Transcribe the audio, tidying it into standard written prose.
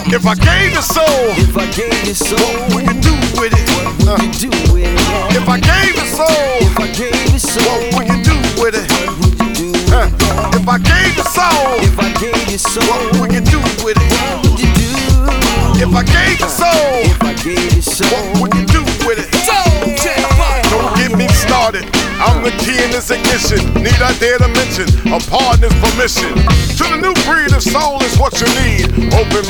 If I gave you soul, what would you do with it? If I gave you soul, what would you do with it? If I gave you soul, what would you do with it? If I gave you soul, what would you do with it? Don't get me started. I'm the key in this ignition. Need I dare to mention a partner's permission? To the new breed of soul is what you need. Open